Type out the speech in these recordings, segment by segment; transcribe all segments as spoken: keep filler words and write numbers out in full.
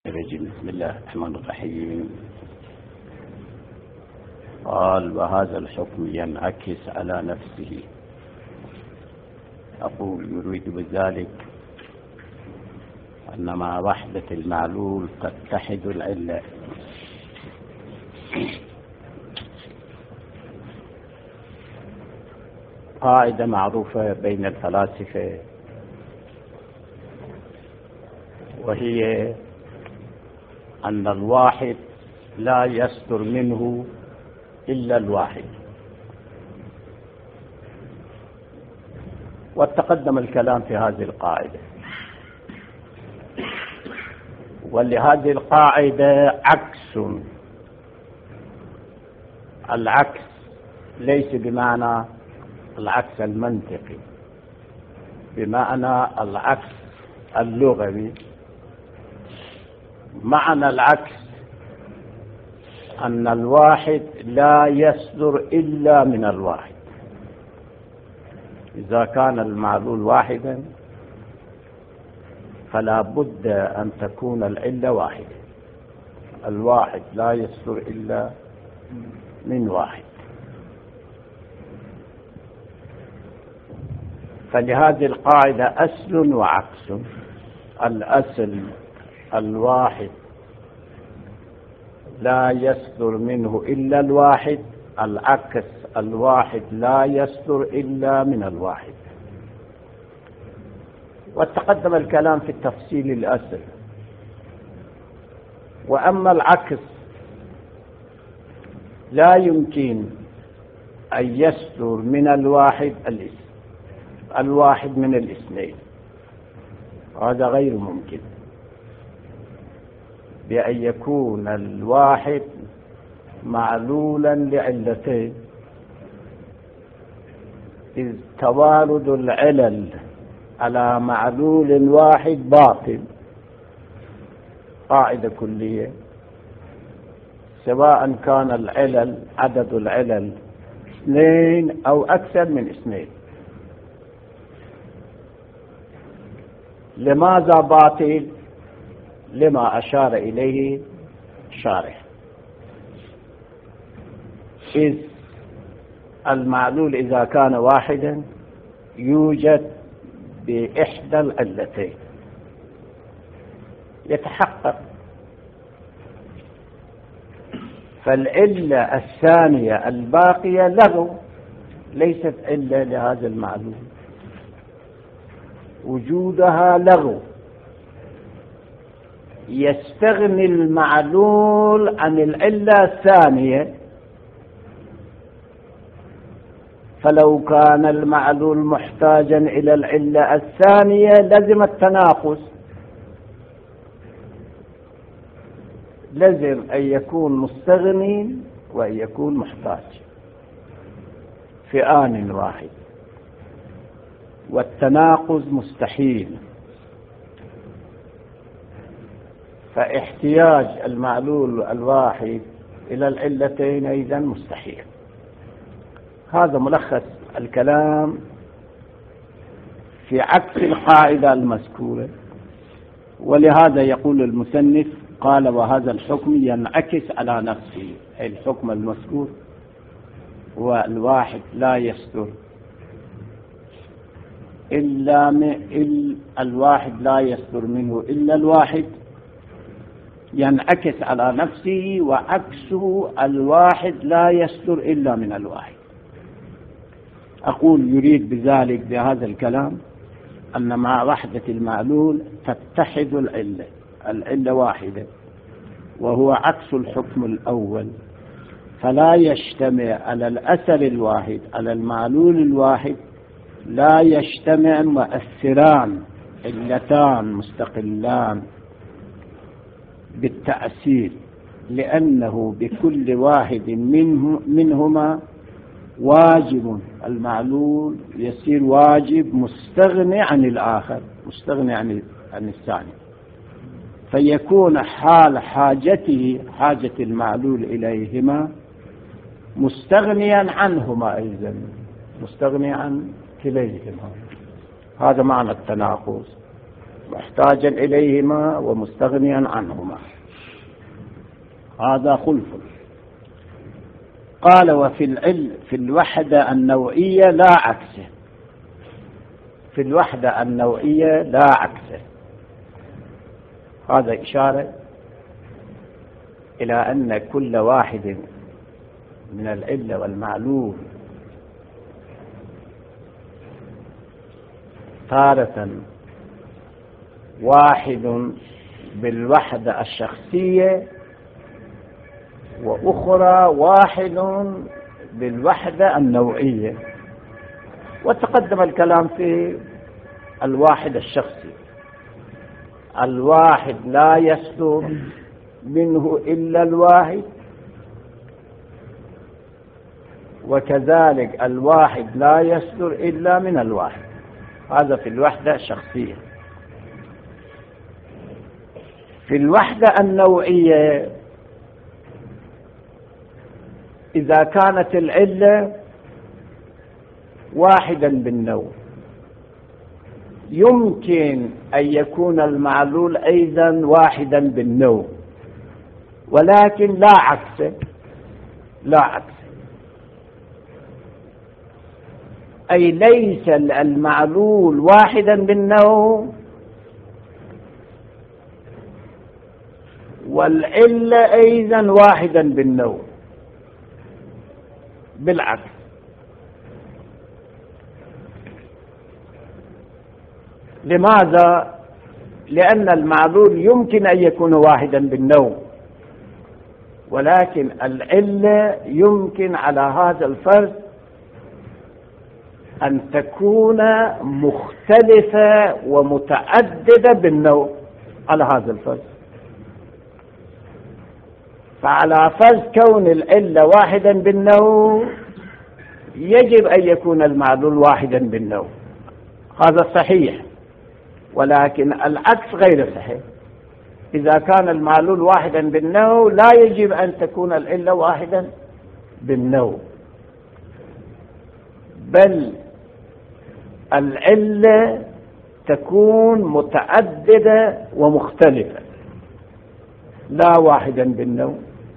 بسم الله الرحمن الرحيم. قال: وهذا الحكم ينعكس على نفسه. أقول يريد بذلك أن مع وحدة المعلول تتحد العلة. قاعدة معروفة بين الفلاسفة، وهي أن الواحد لا يصدر منه إلا الواحد. وتقدم الكلام في هذه القاعدة، ولهذه القاعدة عكس. العكس ليس بمعنى العكس المنطقي، بمعنى العكس اللغوي. معنى العكس أن الواحد لا يصدر إلا من الواحد. إذا كان المعلول واحدا فلا بد أن تكون العلة واحدة. الواحد لا يصدر إلا من واحد. فلهذه القاعدة أصل وعكس. الأصل الواحد لا يصدر منه إلا الواحد، العكس الواحد لا يصدر إلا من الواحد. وتقدم الكلام في التفصيل الأصل. وأما العكس لا يمكن أن يصدر من الواحد الواحد من الاثنين، هذا غير ممكن، بأن يكون الواحد معلولا لعلتين، إذ توارد العلل على معلول واحد باطل. قاعدة كلية، سواء كان العلل عدد العلل اثنين أو أكثر من اثنين. لماذا باطل؟ لما أشار إليه الشارح، إذ المعلول إذا كان واحدا يوجد بإحدى العلتين يتحقق. فالعلة الثانية الباقية لغو، ليست علة لهذا المعلول، وجودها لغو. يستغني المعلول عن العلة الثانية. فلو كان المعلول محتاجا إلى العلة الثانية لزم التناقص، لزم أن يكون مستغني وأن يكون محتاج في آن واحد، والتناقض مستحيل. فاحتياج المعلول الواحد إلى العلتين أيضا مستحيل. هذا ملخص الكلام في عكس القاعدة المذكورة. ولهذا يقول المصنف: قال: وهذا الحكم ينعكس على نفسه. الحكم المذكور هو الواحد لا يصدر إلا من الواحد لا يصدر منه إلا الواحد، ينعكس على نفسه، وعكسه الواحد لا يصدر إلا من الواحد. أقول يريد بذلك بهذا الكلام أن مع وحدة المعلول تتحد العلة. العلة واحدة، وهو عكس الحكم الأول. فلا يجتمع على الأثر الواحد، على المعلول الواحد، لا يجتمع مؤثران علتان مستقلان بالتأثير، لأنه بكل واحد منه منهما واجب. المعلول يصير واجب مستغني عن الآخر، مستغني عن عن الثاني، فيكون حال حاجته حاجة المعلول إليهما مستغنيا عنهما أيضا، مستغني عن كليهما. هذا معنى التناقض. محتاجا إليهما ومستغنيا عنهما، هذا خلف. قال وفي العلم في الوحدة النوعية لا عكسه، في الوحدة النوعية لا عكسه. هذا إشارة إلى أن كل واحد من العلة والمعلول تارة واحد بالوحدة الشخصية، وأخرى واحد بالوحدة النوعية. وتقدم الكلام في الواحد الشخصي، الواحد لا يصدر منه إلا الواحد، وكذلك الواحد لا يصدر إلا من الواحد. هذا في الوحدة الشخصية. في الوحدة النوعية إذا كانت العلة واحدا بالنوع يمكن أن يكون المعلول أيضا واحدا بالنوع، ولكن لا عكس، لا عكس، أي ليس المعلول واحدا بالنوع والعلة أيضا واحدا بالنوع، بالعكس. لماذا؟ لأن المعلول يمكن أن يكون واحدا بالنوع، ولكن العلة يمكن على هذا الفرض أن تكون مختلفة ومتعددة بالنوع على هذا الفرض. فعلى فرض كون العلة واحدا بالنوع يجب أن يكون المعلول واحدا بالنوع، هذا صحيح، ولكن العكس غير صحيح. إذا كان المعلول واحدا بالنوع لا يجب أن تكون العلة واحدا بالنوع، بل العلة تكون متعددة ومختلفة لا واحدا بالنوع.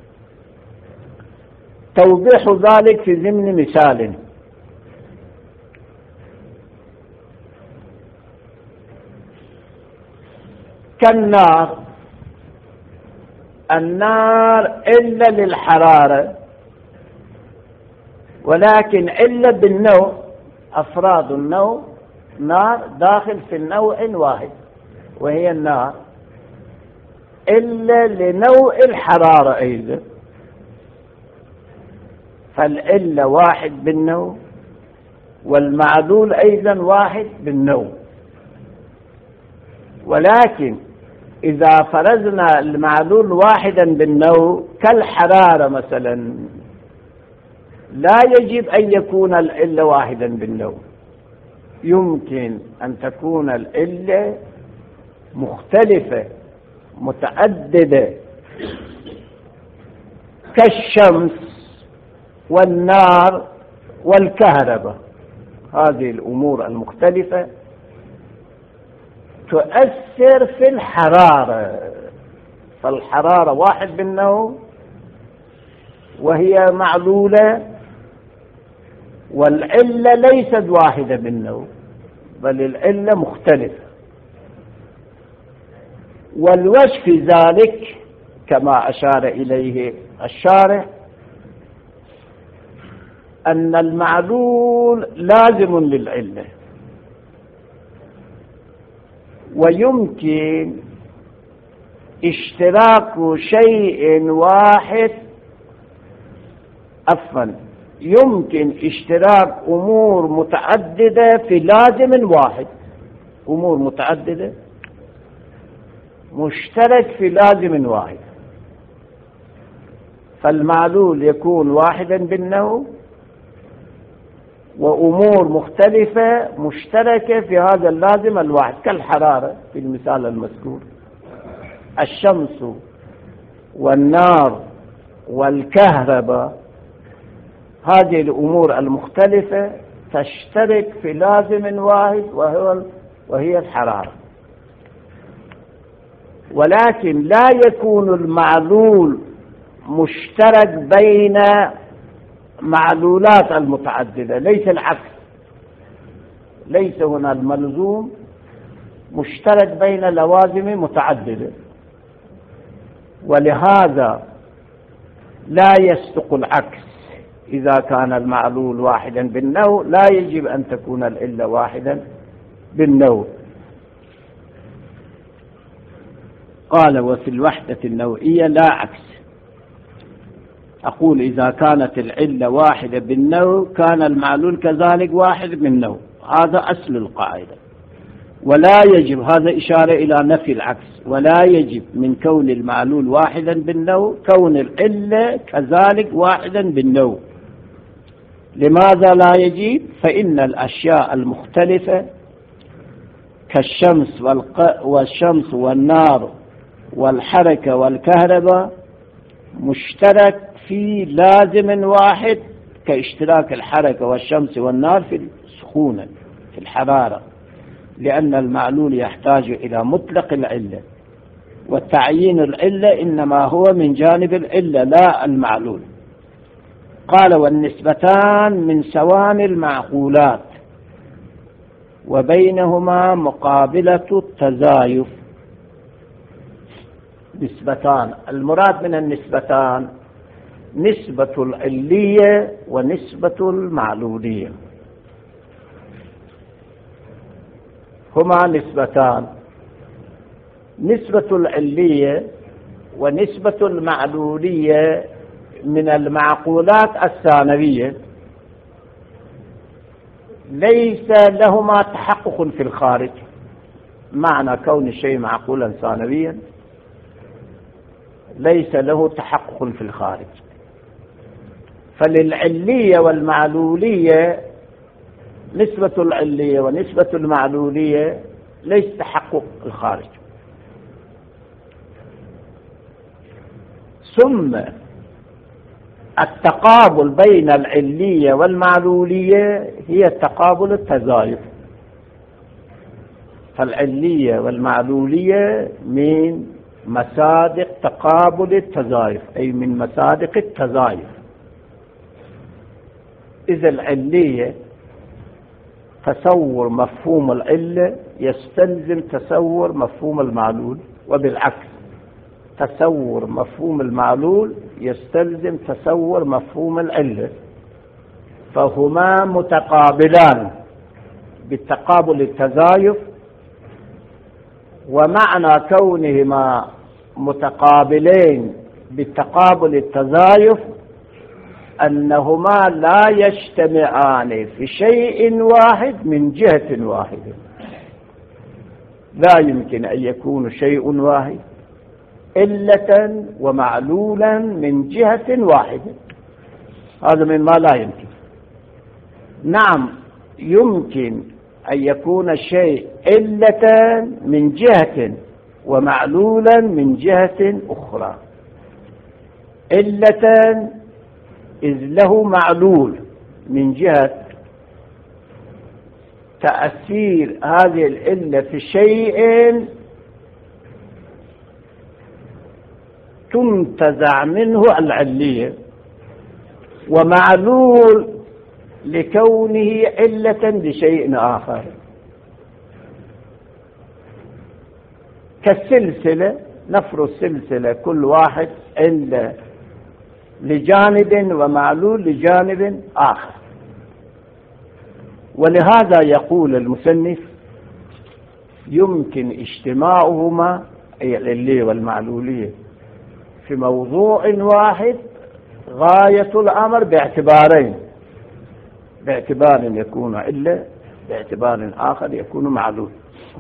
توضيح ذلك في ضمن مثال: كالنار، النار إلا للحرارة ولكن إلا بالنوع، أفراد النوع نار داخل في النوع واحد وهي النار، إلا لنوع الحرارة أيضا، فالإلا واحد بالنوع والمعلول أيضا واحد بالنوع. ولكن إذا فرضنا المعلول واحدا بالنوع كالحرارة مثلا لا يجب أن يكون الإلا واحدا بالنوع، يمكن أن تكون الإلا مختلفة متعددة كالشمس والنار والكهرباء. هذه الأمور المختلفة تؤثر في الحرارة، فالحرارة واحد بالنوع وهي معلولة، والعلة ليست واحدة بالنوع بل العلة مختلفة. والوجه في ذلك كما أشار إليه الشارح أن المعلول لازم للعلة، ويمكن اشتراك شيء واحد عفوا يمكن اشتراك أمور متعددة في لازم واحد، أمور متعددة مشترك في لازم واحد، فالمعلول يكون واحدا بالنوع وأمور مختلفة مشتركة في هذا اللازم الواحد، كالحرارة في المثال المذكور، الشمس والنار والكهرباء، هذه الأمور المختلفة تشترك في لازم واحد وهو وهي الحرارة. ولكن لا يكون المعلول مشترك بين معلولات المتعددة، ليس العكس، ليس هنا الملزوم مشترك بين لوازم متعددة، ولهذا لا يصدق العكس. إذا كان المعلول واحدا بالنوع لا يجب أن تكون العلة واحدا بالنوع. قال وفي الوحدة النوعية لا عكس. أقول إذا كانت العلة واحدة بالنوع كان المعلول كذلك واحد بالنوع، هذا أصل القاعدة. ولا يجب، هذا إشارة إلى نفي العكس، ولا يجب من كون المعلول واحدا بالنوع كون العلة كذلك واحدا بالنوع. لماذا لا يجب؟ فإن الأشياء المختلفة كالشمس والشمس والنار والحركة والكهرباء مشترك في لازم واحد، كاشتراك الحركة والشمس والنار في السخونة في الحرارة، لأن المعلول يحتاج إلى مطلق العلة، والتعيين العلة إنما هو من جانب العلة لا المعلول. قال والنسبتان من سوان المعقولات وبينهما مقابلة التزايف. نسبتان، المراد من النسبتان نسبة العلية ونسبة المعلولية، هما نسبتان، نسبة العلية ونسبة المعلولية من المعقولات الثانوية ليس لهما تحقق في الخارج. معنى كون الشيء معقولا ثانويا ليس له تحقق في الخارج، فللعلية والمعلولية نسبة العلية ونسبة المعلولية ليس تحقق الخارج. ثم التقابل بين العلية والمعلولية هي تقابل التزايف، فالعلية والمعلولية من مصادق تقابل التزايف، أي من مصادق التزايف. إذا العلية تصور مفهوم العلة يستلزم تصور مفهوم المعلول، وبالعكس تصور مفهوم المعلول يستلزم تصور مفهوم العلة، فهما متقابلان بالتقابل التزايف. ومعنى كونهما متقابلين بالتقابل التزايف أنهما لا يجتمعان في شيء واحد من جهة واحدة. لا يمكن أن يكون شيء واحد علة ومعلولا من جهة واحدة، هذا مما لا يمكن. نعم يمكن أن يكون الشيء علة من جهة ومعلولا من جهة أخرى. علة إذ له معلول من جهة تأثير هذه العلة في شيء تنتزع منه العلية، ومعلول لكونه علة لشيء آخر، كالسلسلة. نفرض السلسلة كل واحد علة لجانب ومعلول لجانب آخر. ولهذا يقول المصنف يمكن اجتماعهما أي العلية والمعلولية في موضوع واحد غاية الأمر باعتبارين، باعتبار يكون علة، باعتبار آخر يكون معلول.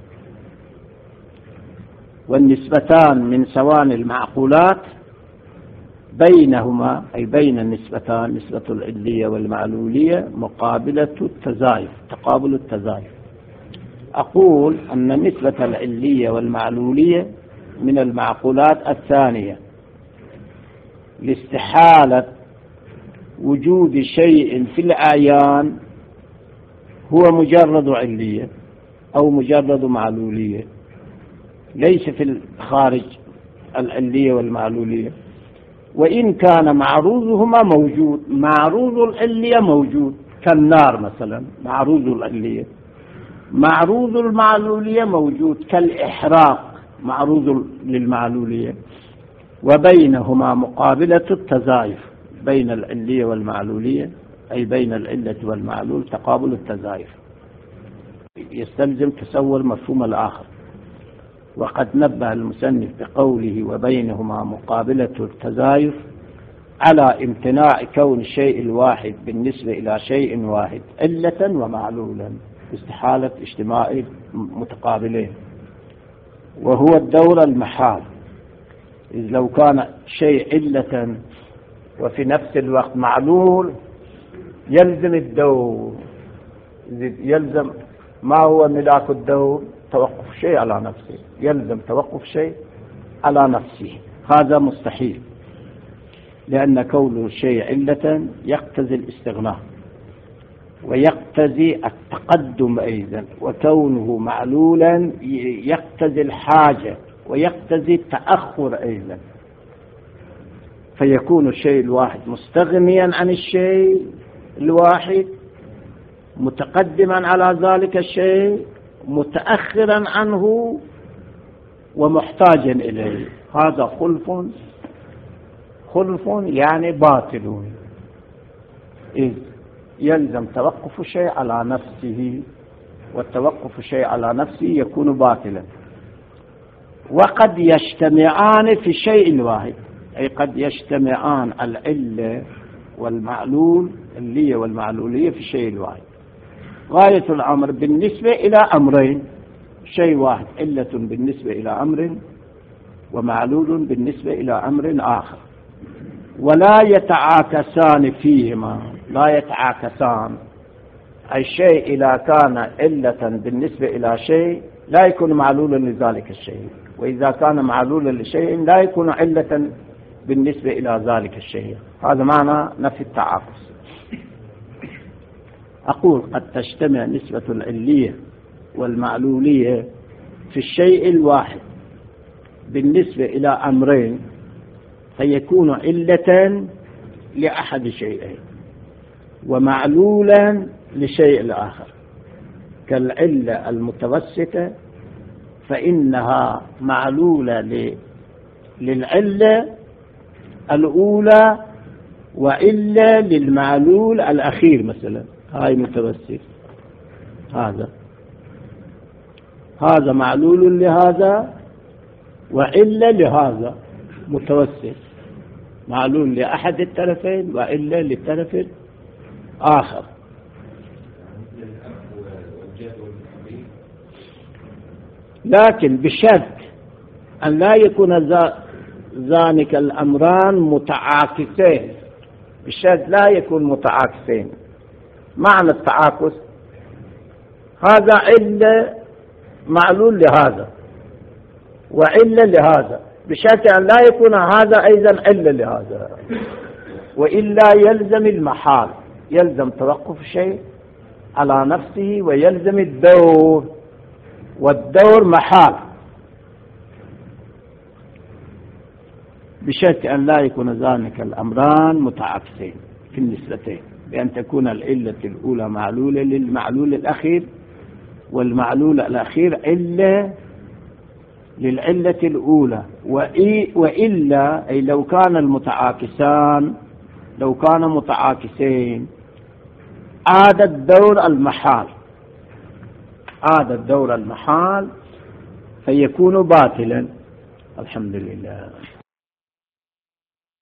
والنسبتان من سوان المعقولات بينهما أي بين النسبتان نسبة العلية والمعلولية مقابلة التزايف، تقابل التزايف. أقول أن نسبة العلية والمعلولية من المعقولات الثانية لاستحالة وجود شيء في الأعيان هو مجرد علية أو مجرد معلولية، ليس في الخارج العلية والمعلولية. وإن كان معروضهما موجود، معروض العلية موجود كالنار مثلا، معروض العلية، معروض المعلولية موجود كالإحراق، معروض للمعلولية، وبينهما مقابلة التزايف، بين العلية والمعلولية أي بين العلة والمعلول تقابل التزايف، يستلزم تصور مفهوم الآخر. وقد نبه المصنف بقوله وبينهما مقابلة التزايف على امتناع كون الشيء الواحد بالنسبة إلى شيء واحد علة ومعلولا، استحالة اجتماع متقابلين، وهو الدور المحال. إذ لو كان شيء علة وفي نفس الوقت معلول يلزم الدور، يلزم ما هو ملاك الدور؟ توقف شيء على نفسه، يلزم توقف شيء على نفسه، هذا مستحيل، لأن كونه الشيء علة يقتضي الاستغناء ويقتضي التقدم أيضا، وكونه معلولا يقتضي الحاجة ويقتضي التأخر أيضا، فيكون الشيء الواحد مستغنيا عن الشيء الواحد، متقدما على ذلك الشيء، متأخرا عنه، ومحتاجا إليه. هذا خلف، خلف يعني باطل، إذ يلزم توقف الشيء على نفسه، والتوقف الشيء على نفسه يكون باطلا. وقد يجتمعان في الشيء الواحد، أي قد يجتمعان العلة والمعلول، العلية والمعلولية في الشيء الواحد. غاية الأمر بالنسبة إلى أمرين، شيء واحد علة بالنسبة إلى أمر ومعلول بالنسبة إلى أمر آخر، ولا يتعاكسان فيهما، لا يتعاكسان. الشيء إذا كان علة بالنسبة إلى شيء لا يكون معلولا لذلك الشيء، وإذا كان معلولا لشيء لا يكون علة بالنسبة إلى ذلك الشيء. هذا معنى نفي التعاكس. أقول قد تجتمع نسبة العلية والمعلولية في الشيء الواحد بالنسبة إلى أمرين، فيكون علة لأحد شيئين ومعلولا لشيء الآخر. كالعلة المتوسطة فإنها معلولة للعلة الأولى وإلا للمعلول الأخير، مثلا هاي متوسط، هذا هذا معلول لهذا وإلا لهذا، متوسط، معلول لأحد الطرفين وإلا للطرف الآخر. لكن بشرط أن لا يكون ذلك الأمران متعاكسين، بشرط لا يكون متعاكسين. معنى التعاكس هذا علة معلول لهذا وعلة لهذا، بشرط أن لا يكون هذا أيضا علة لهذا، وإلا يلزم المحال، يلزم توقف شيء على نفسه ويلزم الدور، والدور محال، بشرط أن لا يكون ذلك الأمران متعاكسين في النسبتين، بأن تكون العلة الأولى معلولة للمعلول الأخير، والمعلول الأخير علة للعلة الأولى، وإلا أي لو كان المتعاكسان لو كان متعاكسين عاد الدور المحال، عاد الدور المحال فيكون باطلا. الحمد لله.